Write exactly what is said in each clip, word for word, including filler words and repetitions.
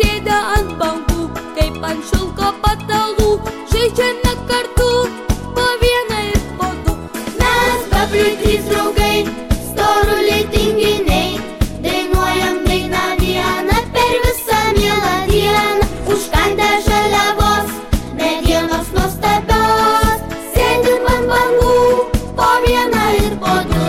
susėdę ant bangų, kaip ant šilko patalų, žaidžiame kartu, po vieną ir po du. Mes Bebrai trys draugai, storuliai tinginiai, dainuojam dainą vieną per visą mielą dieną. Užkandę žaliavos, medienos nuostabios, sėdim ant bangų, po vieną ir po du.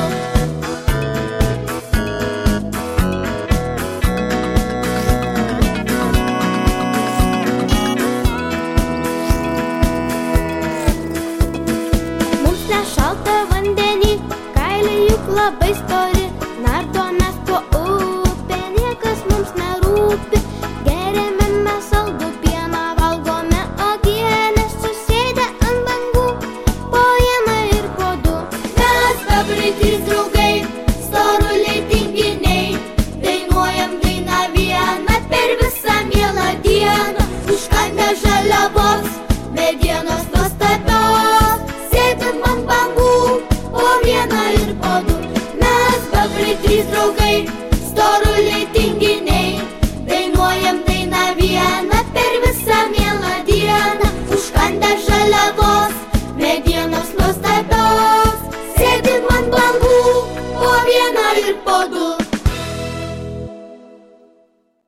Mums nešalta vandenį, kailiai juk labai stori.